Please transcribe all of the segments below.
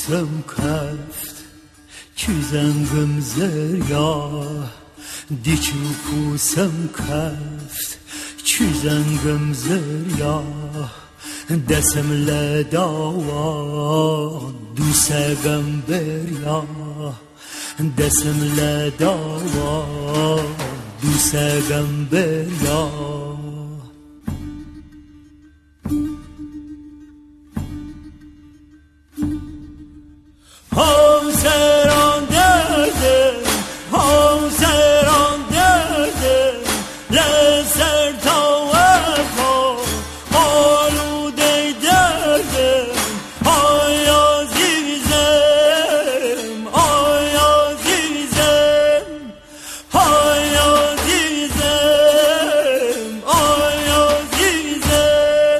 کوسم کفت چیزنگم زریا دیچو کوسم کفت چیزنگم زریا دسم لداوا دوسگم بریا دسم لداوا دوسگم بریا همسران درده همسران درده لسر تا وفا آلوده درده آیا زیزم آیا زیزم آیا زیزم آیا زیزم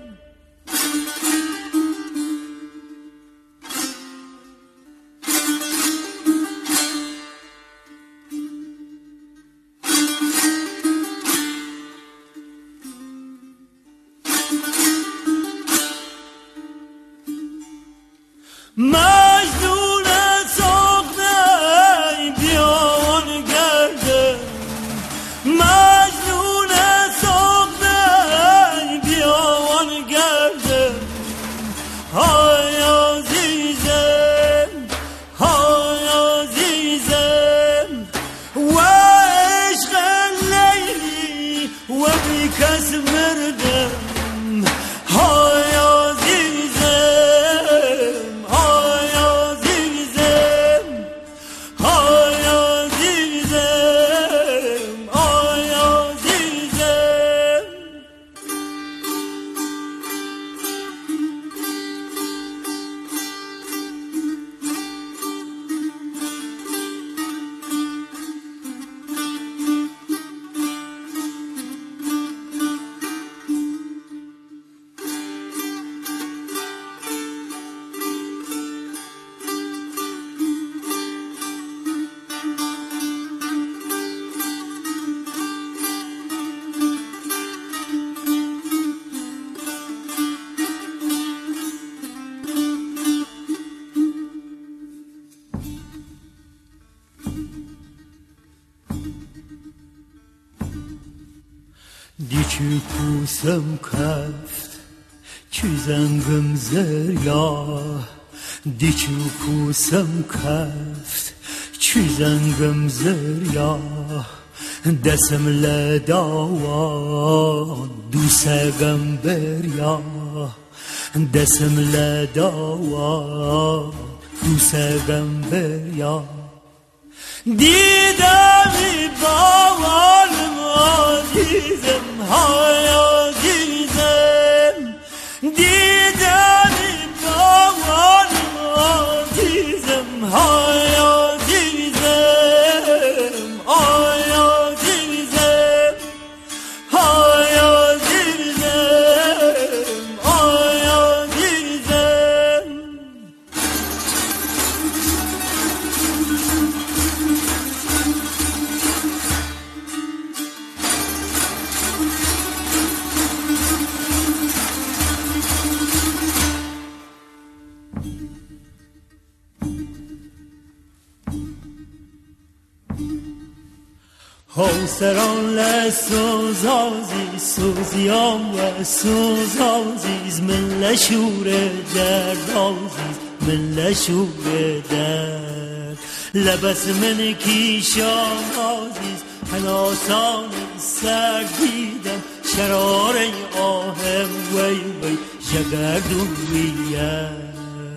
مجنون ساخته بیان گردم مجنون ساخته بیان گردم های عزیزم های عزیزم و عشق لیلی و بی کس مردم های دیچو کوسم کفت چیزنگم زریا دیچو کوسم کفت چیزنگم زریا دسم لداوا دوسگم بریا دسم لداوا دوسگم بریا دیدمی باورم عزیزم های عزیزم دیدمی باورم عزیزم های عزیزم های عزیزم های عزیزم های عزیزم همسران لسوزازی سوزیام و سوزازیز من لشور دردازیز من لشور درد لبس من کیشان آزیز هناسان سردیدم شرار آهم وی وی جگردون وید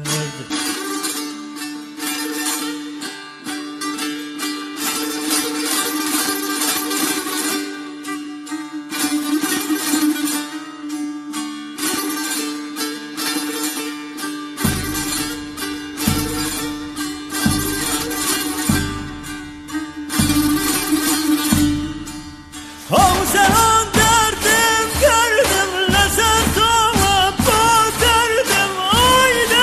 همسران دردم کردم لسر تو و پا کردم آی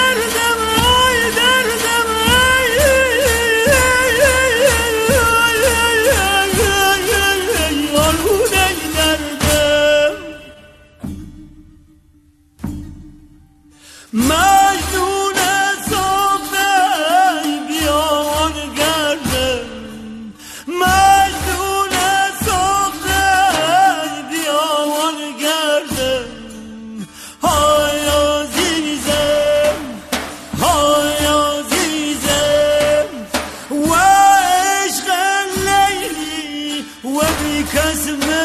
کس